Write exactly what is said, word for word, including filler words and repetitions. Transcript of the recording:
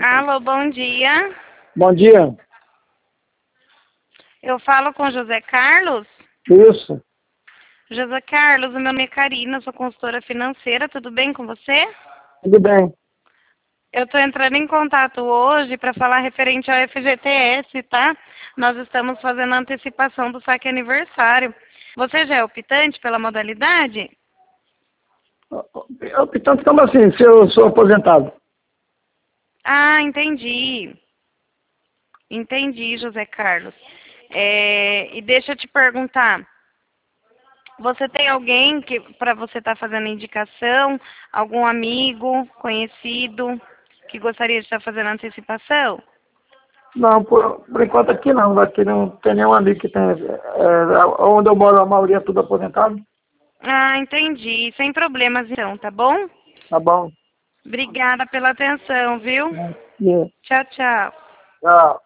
Alô, bom dia. Bom dia. Eu falo com José Carlos? Isso. José Carlos, o meu nome é Karina, sou consultora financeira, tudo bem com você? Tudo bem. Eu estou entrando em contato hoje para falar referente ao F G T S, tá? Nós estamos fazendo a antecipação do saque aniversário. Você já é optante pela modalidade? Portanto, como assim, se eu sou aposentado? Ah, entendi. Entendi, José Carlos. É, e deixa eu te perguntar, você tem alguém que para você estar fazendo indicação, algum amigo, conhecido, que gostaria de estar fazendo antecipação? Não, por, por enquanto aqui não. Aqui não tem nenhum amigo que tenha. É, onde eu moro, a maioria é tudo aposentado. Ah, entendi. Sem problemas então, tá bom? Tá bom. Obrigada pela atenção, viu? É. Tchau, tchau. Tchau.